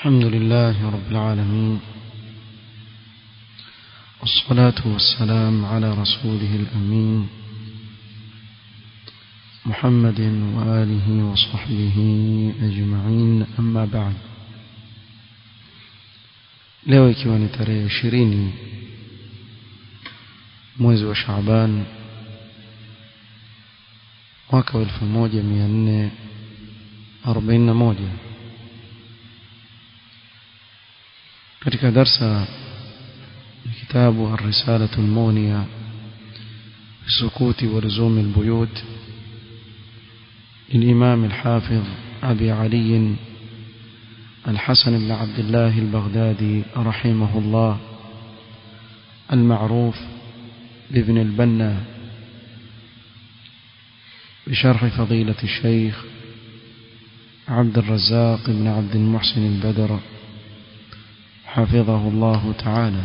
الحمد لله رب العالمين، والصلاة والسلام على رسوله الأمين محمد وآله وصحبه أجمعين، أما بعد. leo ikiwa ni tarehe 20 mwezi wa Shaaban mwaka 1441, katika darsa kitabu الرسالة المونية في سكوت ولزوم البيوت للإمام الحافظ أبي علي الحسن بن عبد الله البغدادي رحمه الله، المعروف بابن البنا، بشرح فضيلة الشيخ عبد الرزاق بن عبد المحسن البدر حفظه الله تعالى.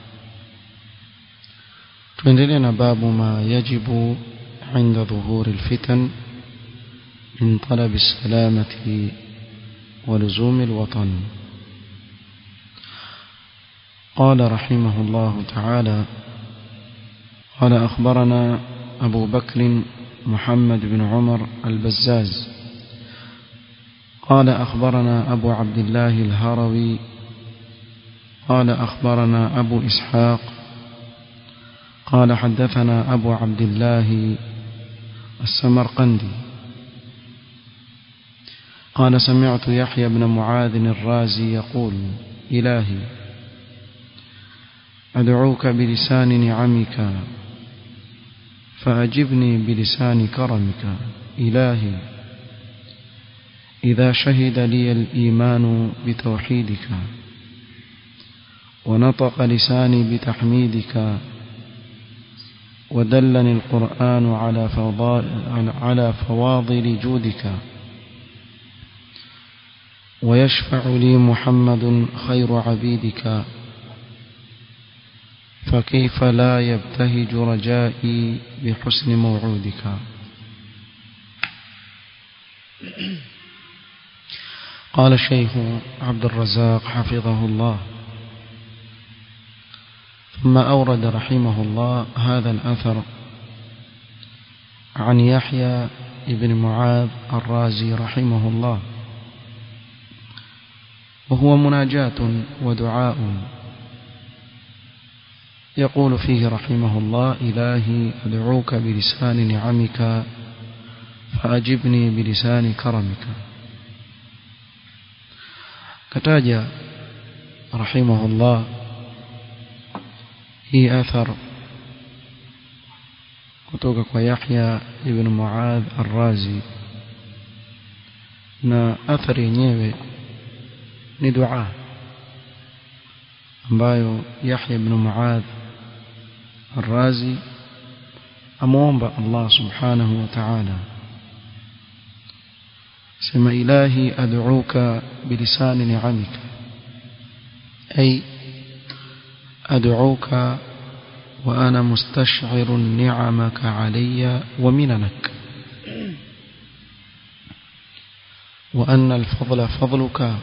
تندلنا باب ما يجب عند ظهور الفتن من طلب السلامة ولزوم الوطن. قال رحمه الله تعالى: قال أخبرنا أبو بكر محمد بن عمر البزاز قال أخبرنا أبو عبد الله الهروي قال أخبرنا أبو إسحاق قال حدثنا أبو عبد الله السمرقندي قال سمعت يحيى بن معاذ الرازي يقول: إلهي أدعوك بلسان نعمك فأجبني بلسان كرمك. إلهي إذا شهد لي الإيمان بتوحيدك ونطق لساني بتحميدك ودلني القرآن على فواضل جودك ويشفع لي محمد خير عبيدك، فكيف لا يبتهج رجائي بحسن موعودك. قال الشيخ عبد الرزاق حفظه الله: ثم أورد رحمه الله هذا الأثر عن يحيى بن معاذ الرازي رحمه الله، وهو مناجاة ودعاء يقول فيه رحمه الله: إلهي أدعوك بلسان نعمك فأجبني بلسان كرمك. كتاج رحمه الله هي أثر kutoka يحيى بن معاذ الرازي، na athari yenyewe ni dua ambayo Yahya ibn Muadh al-Razi amuomba Allah subhanahu wa ta'ala, sema: ilahi ad'uka bilisani ni'amika, ay ad'uka wa ana mustash'irun ni'amaka alayya wa minanak, wa anna al-fadla fadluka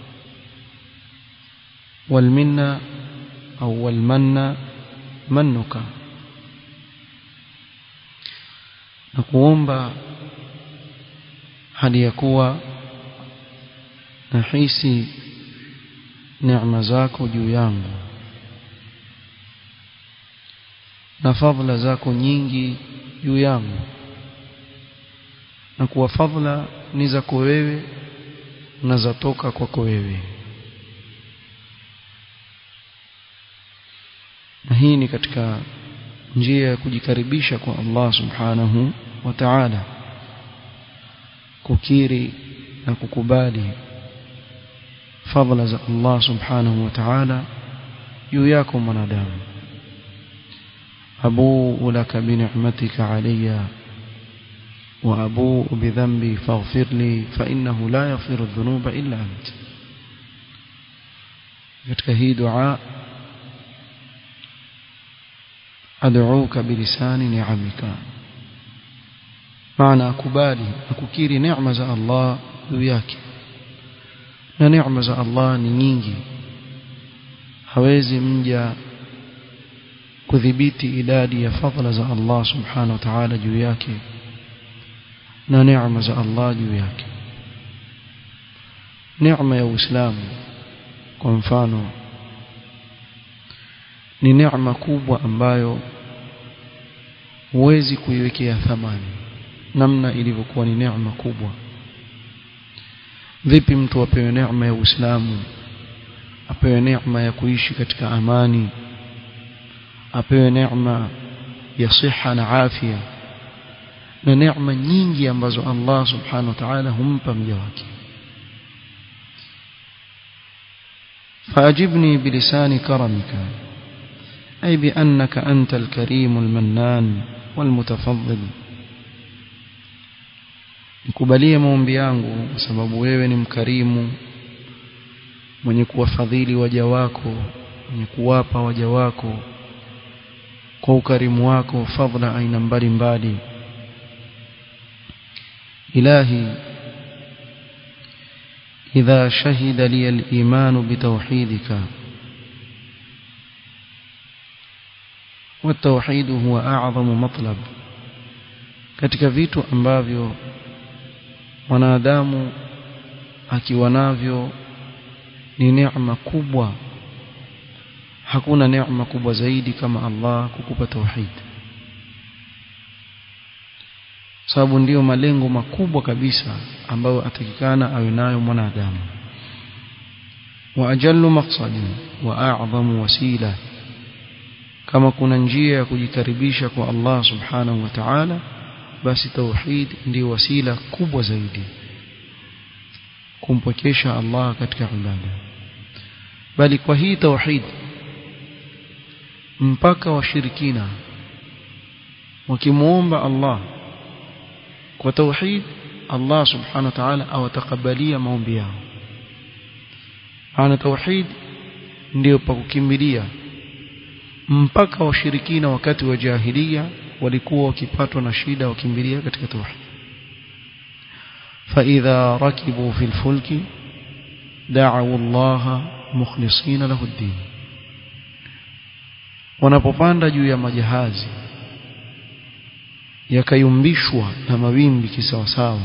والمنة أو والمنة منك. نقومba hali ya kuwa nahisi neema zako juu yangu na fadhila zako nyingi juu yangu, na kuwa fadhila ni zako wewe na zatoka kwako wewe. Na hii ni katika njia ya kujikaribisha kwa Allah subhanahu wa ta'ala, kukiri na kukubali fadhila za Allah subhanahu wa ta'ala juu yako mwanadamu. abuu laka bi ni'matika alayya wa abuu bi dhanbi faghfir li fa innahu la yaghfiru dhunuba illa ant. katika hii dua ad'uka bilisani ni'amika, maana akubali akukiri neema za Allah juu yake na neema za Allah ni nyingi, hawezi mja kudhibiti idadi ya fadhila za Allah subhanahu wa ta'ala juu yake na neema za Allah juu yake. Neema ya Uislamu kwa mfano ni neema kubwa ambayo huwezi kuiwekea thamani, namna ilivyokuwa ni neema kubwa. Vipi mtu apewe neema ya Uislamu, apewe neema ya kuishi katika amani, apewe neema ya siha na afya na neema nyingi ambazo Allah subhanahu wa ta'ala humpa mja wake. فأجبني بلسان كرمك أي بأنك أنت الكريم المنان والمتفضل. nikubalie maombi yangu kwa sababu wewe ni mkarimu, mwenye kuwafadhili waja wako, mwenye kuwapa waja wako kwa ukarimu wako fadhila aina mbalimbali. إلهي إذا شهد لي الإيمان بتوحيدك، والتوحيد هو أعظم مطلب. katika vitu ambavyo wanadamu akiwa navyo ni neema kubwa, hakuna neema kubwa zaidi kama Allah kukupa tauhid, sababu ndio malengo makubwa kabisa ambayo atakikana awe nayo mwanadamu. wa ajallu maqsadin wa a'zamu wasila, kama kuna njia ya kujikaribisha kwa Allah subhanahu wa ta'ala, basi tauhid ndio wasila kubwa zaidi kumpokesha Allah katika ibada. Bali kwa hii tauhid mpaka washirikina wakimuomba Allah kwa tauhid, Allah subhanahu wa ta'ala awatakabalia maombi yao. Ana tauhid ndio pa kukimbilia. Mpaka washirikina wakati wa jahiliya walikuwa wakipatwa na shida wakimbilia katika tauhid. fa idha rakibu fil fulki da'u Allah mukhlisina lahu ad-din, wanapopanda juu ya majahazi yakayumbishwa na mawimbi kisawasawa,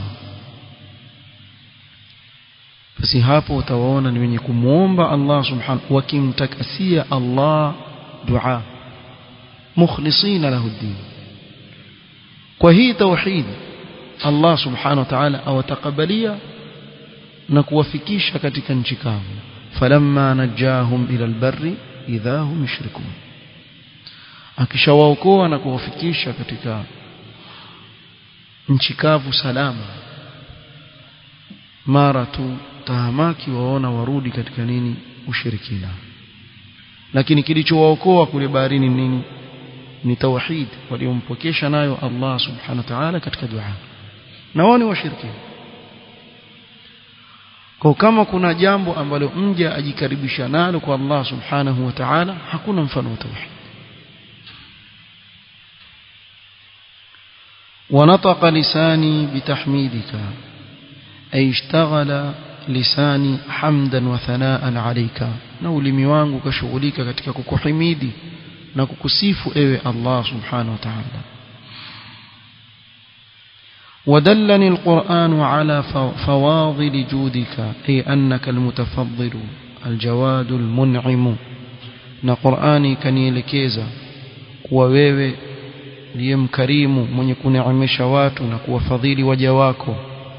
basi hapo utawaona ni wenye kumuomba Allah subhanahu, wakimtakasia Allah dua, mukhlisina lahu ad-din. kwa hii tauhid Allah subhanahu wa ta'ala awatakabalia na kuwafikisha katika nchi kavu. falamma najahum ila albarri idha hum yushrikun, akishawaokoa na kuwafikisha katika nchi kavu salama, mara tu tahamaki waona warudi katika nini? Ushirikina. Lakini kilichowaokoa kule baharini nini? Ni tauhid waliompokesha nayo Allah subhanahu wa ta'ala katika dua, na wao ni washirikina. Kwa kama kuna jambo ambalo mja ajikaribisha nalo kwa Allah subhanahu wa ta'ala, hakuna mfano wa tauhid. ونطق لساني بتحميدك أي اشتغل لساني حمدا وثناء عليك, na ulimi wangu kashughulika katika kukuhimidi na kukusifu ewe Allah subhanahu wa ta'ala. ودلني القرآن على فواضل جودك أي أنك المتفضل الجواد المنعم, na Qur'ani kanielekeza kuwa wewe ndiye mkarimu mwenye kuneemesha watu na kuwafadhili waja wako.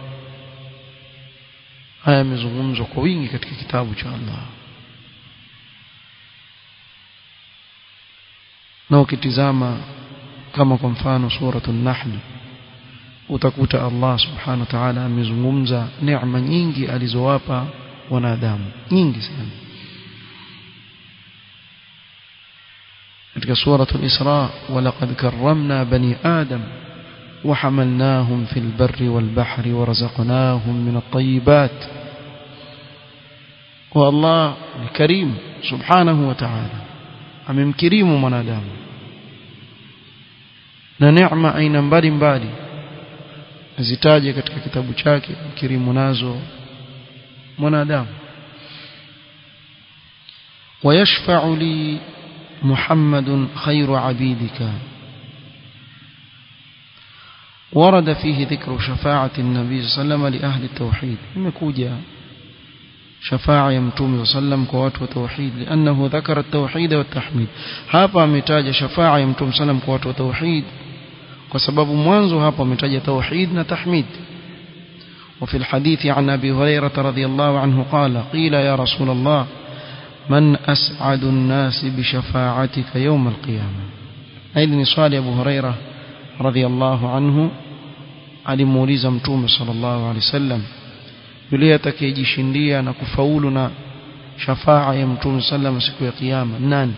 haya yamezungumzwa kwa wingi katika kitabu cha Allah. na ukitizama kama kwa mfano suratul Nahl, utakuta Allah subhanahu wa ta'ala amezungumza neema nyingi alizowapa wanadamu, nyingi sana. katika suratul Isra, walaqad karramna bani adam وحملناهم في البر والبحر ورزقناهم من الطيبات. والله الكريم سبحانه وتعالى amemkirimu mwanadamu na neema aina mbalimbali azitaje katika kitabu chake, mkirimu nazo mwanadamu. ويشفع لي محمد خير عبيدك. ورد فيه ذكر شفاعة النبي صلى الله عليه وسلم لأهل التوحيد. imekuja شفاعة يمتوم صلى الله عليه وسلم كوات وتوحيد لأنه ذكر التوحيد والتحميد. hapa ametaja شفاعة يمتوم صلى الله عليه وسلم كوات وتوحيد kwa sababu mwanzo hapa ametaja tauhid na tahmid. وفي الحديث عن أبي هريرة رضي الله عنه قال قيل يا رسول الله من أسعد الناس بشفاعتك يوم القيامة. أيضا صالح أبو هريرة رضي الله عنه alimuuliza mtume sallallahu alaihi wasallam yule atakayejishindia na kufaulu na shafaa ya mtume sallallahu siku ya kiyama nani?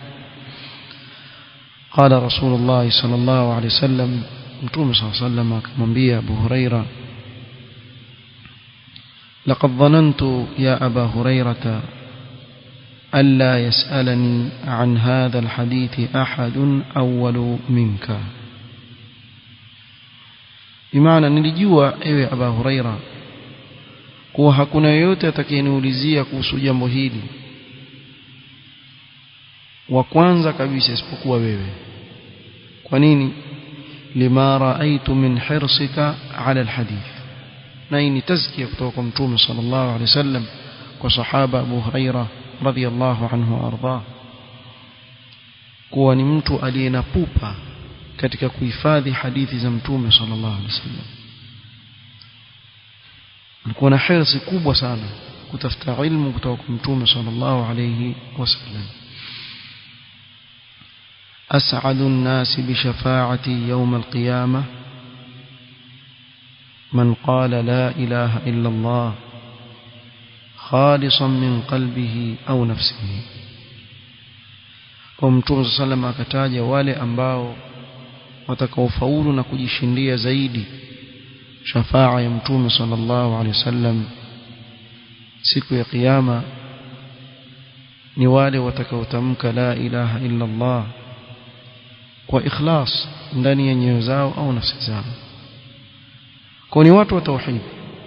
قال رسول الله صلى الله عليه وسلم mtume صلى الله عليه وسلم akamwambia Abu Huraira لقد ظننت يا أبا هريرة ألا يسألني عن هذا الحديث أحد أول منك. بمعنى nilijua ewe Abu Huraira kuwa hakuna yeyote atakayeniulizia kuhusu jambo hili wa kwanza kabisa isipokuwa wewe. kwa nini? lima raaitu min hirsika ala alhadith. na hii ni tazkia kutoka kwa mtume sallallahu alaihi wasallam kwa sahaba Abu Huraira radhiyallahu anhu arda kuwa ni mtu aliyenapupa katika kuhifadhi hadithi za mtume sallallahu alaihi wasallam. alikuwa na hirsi kubwa sana kutafuta ilmu kutoka kwa mtume sallallahu alaihi wasallam. أسعد الناس بشفاعتي يوم القيامة من قال لا إله إلا الله خالصا من قلبه أو نفسه. ومتوم صلى الله عليه وسلم akataja wale ambao watakaofaulu na kujishindia zaidi shafaa ya mtume sallallahu alaihi wasallam siku ya kiyama ni wale watakaotamka la ilaha illa Allah kwa ikhlas ndani ya nyoyo zao au nafsi zao. kwa ni watu wa tauhid.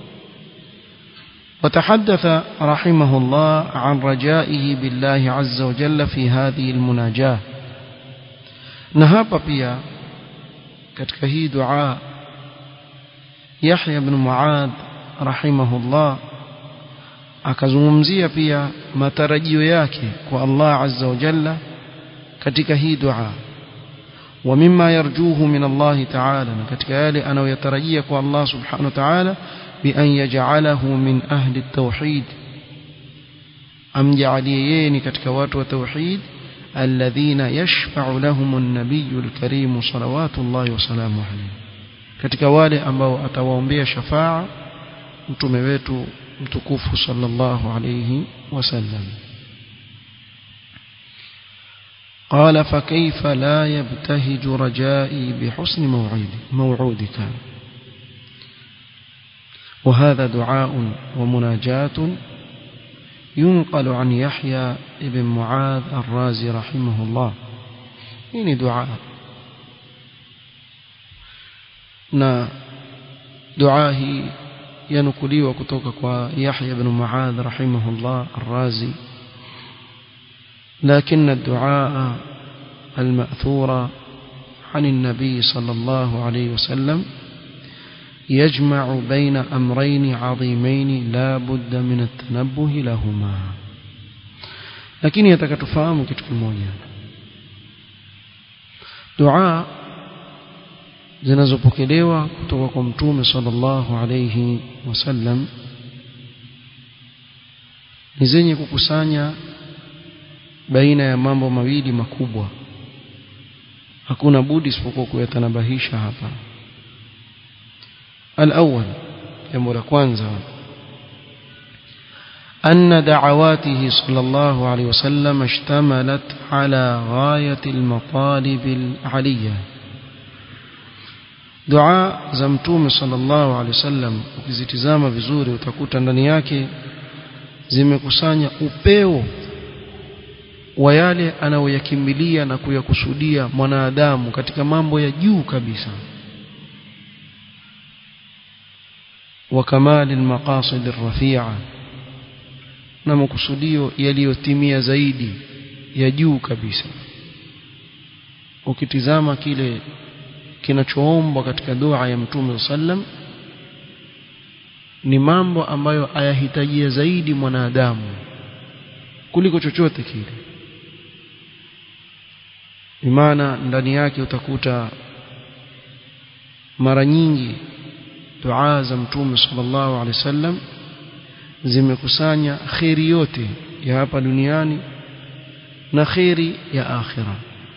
وتحدث رحمه الله عن رجائه بالله عز وجل في هذه المناجاة. na hapa pia katika hii dua Yahya ibn Muadh rahimahullah akazungumzia pia matarajio yake kwa Allah azza wa jalla katika hii dua. ومما يرجوه من الله تعالى katika yale anayotarajia kwa Allah subhanahu wa ta'ala بأن يجعله من أهل التوحيد أمجعليين كتكوات وتوحيد الذين يشفع لهم النبي الكريم صلوات الله وسلامه عليه كتكوالي أمبو أتوامبيا شفاعة متمويت متكوف صلى الله عليه وسلم. قال فكيف لا يبتهج رجائي بحسن موعودك. وهذا دعاء ومناجاة ينقل عن يحيى ابن معاذ الرازي رحمه الله. يعني دعاء دعاه ينقلي وكتوك يحيى بن معاذ رحمه الله الرازي. لكن الدعاء المأثور عن النبي صلى الله عليه وسلم يجمع بين أمرين عظيمين لا بد من التنبه لهما. لكن يتكتفهم kitu kimoja, dua zinazopokelewa kutoka kwa mtume sallallahu alayhi wasallam ni zenye kukusanya baina ya mambo mawili makubwa. Hakuna budi isipokuwa kuyatanabahisha hapa. الأول jambo la kwanza أن دعواته صلى الله عليه وسلم اشتملت على غاية المطالب العلية. دعاء za mtume صلى الله عليه وسلم ukizitizama vizuri utakuta ndani yake zimekusanya upeo wa yale anayoyakimbilia na kuyakusudia mwanadamu katika mambo ya juu kabisa. وكمال المقاصد الرفيعة na makusudio yaliyotimia zaidi ya juu kabisa. Ukitizama kile kinachoombwa katika dua ya Mtume sallam ni mambo ambayo ayahitajia zaidi mwanadamu kuliko chochote kile. Maana ndani yake utakuta mara nyingi dua za Mtume sallallahu alaihi wasallam zimekusanya khairi yote ya hapa duniani na khairi ya akhira,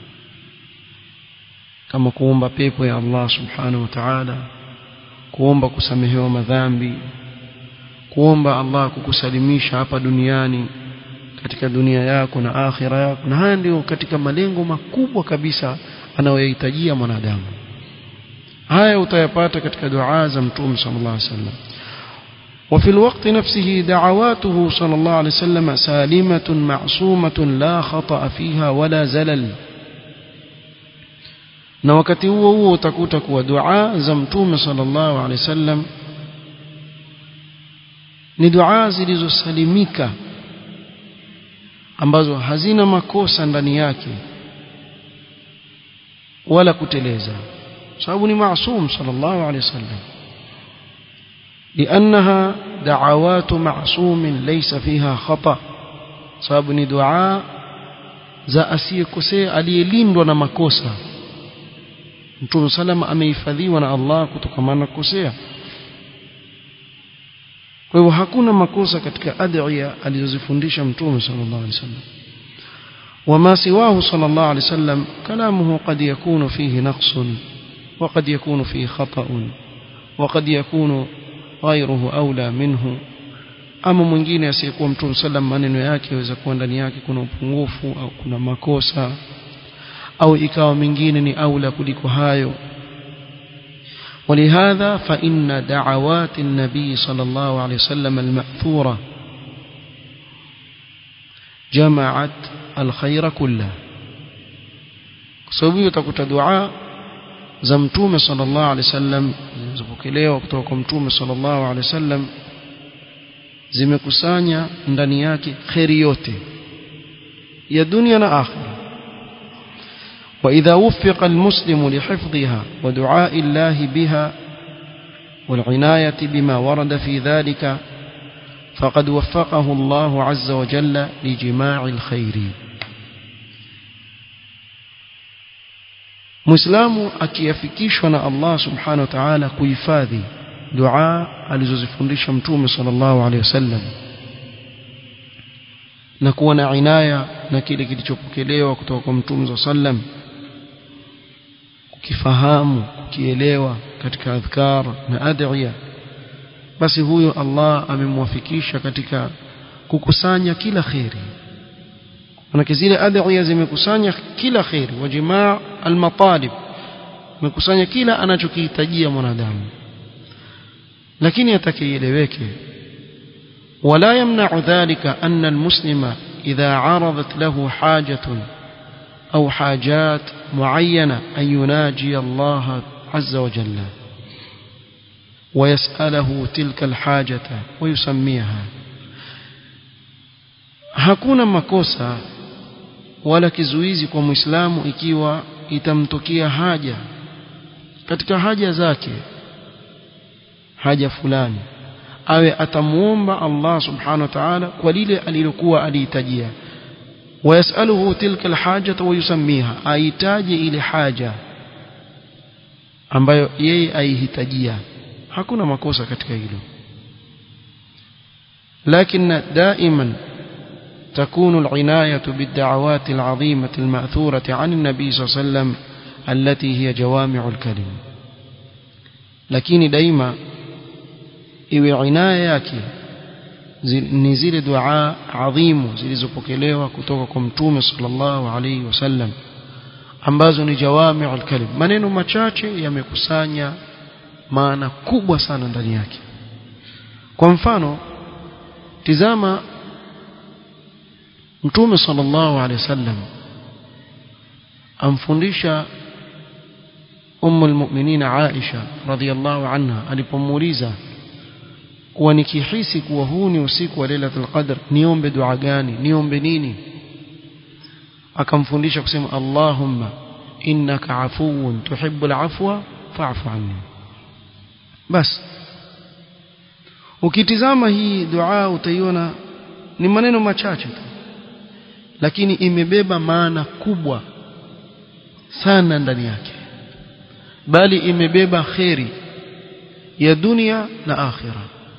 kama kuomba pepo ya Allah subhanahu wa ta'ala, kuomba kusamehewa madhambi, kuomba Allah kukusalimisha hapa duniani katika dunia yako na akhira yako. Na haya ndio katika malengo makubwa kabisa anayohitajia mwanadamu. haya utayapata katika dua za Mtume sallallahu alaihi wasallam. وفي الوقت نفسه دعواته صلى الله عليه وسلم سالمة معصومة لا خطأ فيها ولا زلل. na wakati huo huo utakuta kuwa dua za Mtume sallallahu alaihi wasallam ni dua zilizosalimika, ambazo hazina makosa ndani yake wala kuteleza, sababu ni maasum sallallahu alaihi wasallam. لأنها دعوات معصوم ليس فيها خطأ، sababu ni dua za asiyekosea, aliyelindwa na makosa. Mtume sallam amehifadhiwa na Allah kutokana na kukosea. Kwa hivyo hakuna makosa katika adhiya alizozifundisha Mtume sallallahu alaihi wasallam. وما سواه صلى الله عليه وسلم كلامه قد يكون فيه نقص وقد يكون فيه خطأ وقد يكون غيره أولى منه. ama mwingine asiyekuwa Mtume sallam, maneno yake yaweza kuwa ndani yake kuna upungufu au kuna makosa, au ikawa mingine ni aula kuliko hayo. ولهذا فإن دعوات النبي صلى الله عليه وسلم المأثورة جمعت الخير كله. sababu utakuta dua za Mtume sallallahu alaihi wasallam zilizopokelewa kutoka kwa Mtume sallallahu alaihi wasallam zimekusanya ndani yake khairi yote ya dunia na akhira. وإذا وفق المسلم لحفظها ودعاء الله بها والعناية بما ورد في ذلك فقد وفقه الله عز وجل لجماع الخير. مسلم akiyafikishwa na Allah subhanahu wa ta'ala kuhifadhi dua alizozifundisha Mtume sallallahu alaihi wasallam na kuwa na inaya na kile kilichopokelewa kutoka kwa Mtume sallallahu alaihi wasallam, kukifahamu, kukielewa katika adhkar na adhiya, basi huyo Allah amemwafikisha katika kukusanya kila khairi. Maana zile adhiya zimekusanya kila khairi, wa jamaa almatalib, zimekusanya kila anachokihitajia mwanadamu. lakini atakieleweke, wala yamna'u dhalika anna almuslima idha 'aradat lahu hajatun أو حاجات معينة أن يناجي الله عز وجل ويسأله تلك الحاجة ويسميها. hakuna makosa wala kizuizi kwa Muislamu ikiwa itamtokea haja katika haja zake, haja fulani, awe atamuomba Allah subhanahu wa ta'ala kwa lile alilokuwa alihitajia. ويسأله تلك الحاجة ويسميها, aitaje ile haja ambayo yeye aihitajia. hakuna makosa katika hilo. لكن دائما تكون العناية بالدعوات العظيمة المأثورة عن النبي صلى الله عليه وسلم التي هي جوامع الكلم. lakini daima iwe inaya yake ni zile dua adhimu zilizopokelewa kutoka kwa Mtume sallallahu alaihi wasallam ambazo ni jawami'ul kalim, maneno machache yamekusanya maana kubwa sana ndani yake. Kwa mfano, tizama Mtume sallallahu alaihi wasallam amfundisha Ummul Mu'minin Aisha radhiyallahu anha alipomuuliza kuwa nikihisi kuwa huu ni usiku wa Lailatul Qadr niombe dua gani, niombe nini? akamfundisha kusema Allahumma innaka afuwun tuhibbul afwa fa'fu anni. Bas ukitizama hii dua utaiona ni maneno machache tu, lakini imebeba maana kubwa sana ndani yake, bali imebeba khairi ya dunia na akhira.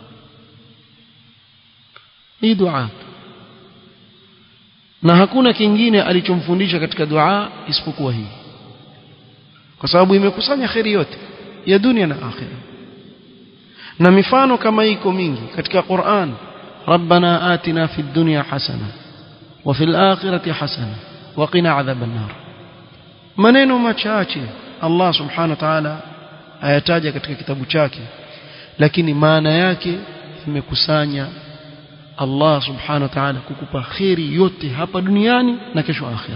Hii dua, na hakuna kingine alichomfundisha katika dua isipokuwa hii, kwa sababu imekusanya khairi yote ya dunia na akhira. Na mifano kama iko mingi katika Qur'an. Rabbana atina fid dunya hasana wa fil akhirati hasana wa qina adhaban nar. Maneno machache Allah subhanahu wa ta'ala ayataja katika kitabu chake, lakini maana yake imekusanya Allah subhanahu wa ta'ala kukupa khairi yote hapa duniani na kesho akhira.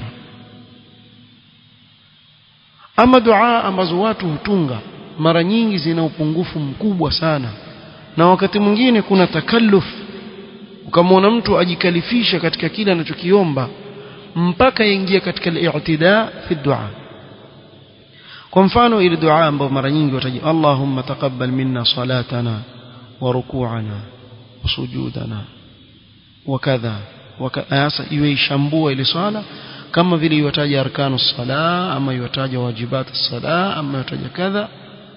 Ama dua ambazo watu hutunga mara nyingi zina upungufu mkubwa sana, na wakati mwingine kuna takalluf, ukamwona mtu ajikalifisha katika kile anachokiomba mpaka yaingia katika al-i'tida fi dua. Kwa mfano ile dua ambayo mara nyingi wataji Allahumma taqabbal minna salatana wa ruku'ana wa sujudana wa kadha asa, iwe ishambua ile swala kama vile iwataja arkanus sala ama iwataja wajibatus sala ama iwataja kadha,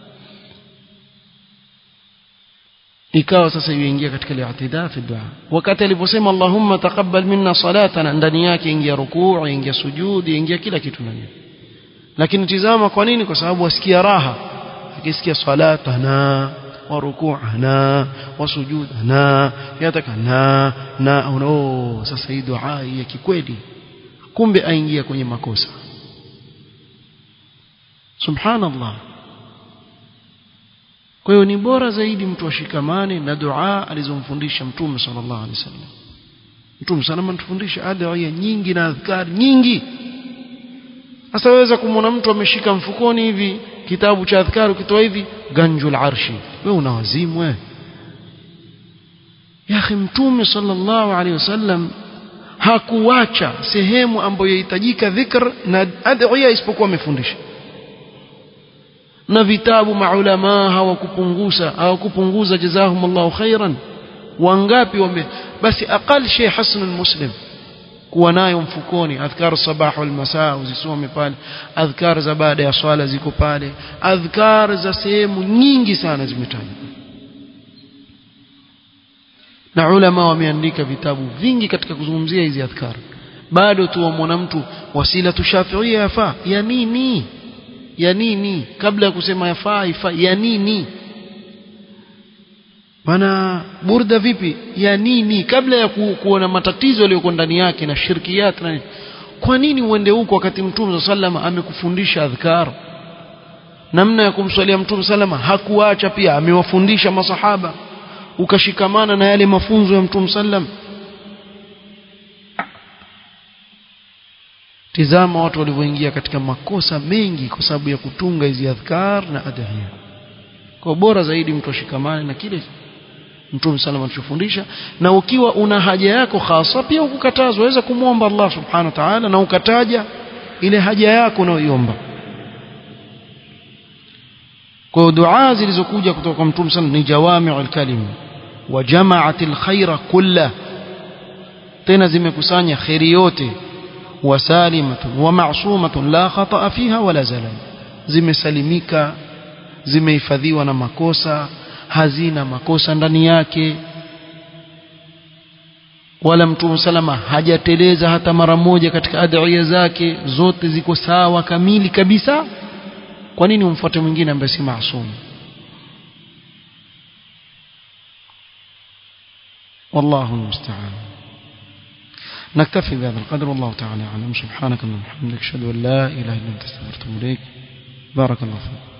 ikawa sasa yuingia katika al-i'tida fi dua. Wakati aliposema Allahumma taqabbal minna salatana, ndani yake ingia rukuu, ingia sujudi, ingia kila kitu ndani. Lakini tizama kwa nini? Kwa sababu wasikia raha akisikia salatana wa ruku'ana wa sujudana yatakana na sasa hii dua ya kikweli, kumbe aingia kwenye makosa. Subhanallah. Kwa hiyo ni bora zaidi mtu ashikamane na dua alizomfundisha Mtume sallallahu alaihi wasallam. Mtume sana anatufundisha adhiya nyingi na adhkar nyingi. Sasa waweza kumwona mtu ameshika mfukoni hivi kitabu cha adhkar, ukitoa hivi ganjul arshi, wewe unawazimu wewe. Ya akhi, Mtume sallallahu alaihi wasallam hakuacha sehemu ambayo yahitajika dhikr na adhiya isipokuwa amefundisha. Na vitabu maulama hawakupunguza jazahumullahu khairan. Wangapi basi aqal shay hasnul muslim kuwa nayo mfukoni, adhkar sabah wal masaa uzisome pale, adhkar za baada ya swala ziko pale, adhkar za sehemu nyingi sana zimetajwa. Na ulama wameandika vitabu vingi katika kuzungumzia hizi adhkar. Bado tu wamwona mtu wasila tushafiia yafaa ya nini? Ya nini? Kabla ya kusema yafaa ya nini? Bana burda vipi? Ya nini? Kabla ya kuona matatizo yaliyo ndani yake na shirkiyat na kwa nini uende huko wakati Mtume sallama amekufundisha adhkar? Namna ya kumswalia Mtume sallama hakuacha, pia amewafundisha masahaba, ukashikamana na yale mafunzo ya Mtume sallam. Tizama watu walivyoingia katika makosa mengi kwa sababu ya kutunga hizi adhkar na adhiya. Kwa bora zaidi mtu ashikamane na kile Mtume sallallahu alayhi wasallam. Na ukiwa una haja yako hasa pia ukukatazwa, waweza kumuomba Allah subhanahu wa ta'ala na ukataja ile haja yako unayoiomba. Kwa dua zilizokuja kutoka kwa Mtume sallallahu ni jawami'ul kalim wa jama'atil khaira kullah, tena zimekusanya khairi yote, wasalimatun wa ma'sumatun la khata'a fiha wala zalal, zimesalimika, zimehifadhiwa na makosa, hazina makosa ndani yake, wala Mtume salama hajateleza hata mara moja katika adhiya zake, zote ziko sawa kamili kabisa. Kwa nini umfuate mwingine ambaye si maasum? والله المستعان. نكتفي بهذا القدر والله تعالى أعلم. سبحانك اللهم وبحمدك أشهد أن لا إله إلا أنت أستغفرك وأتوب إليك. بارك الله فيك.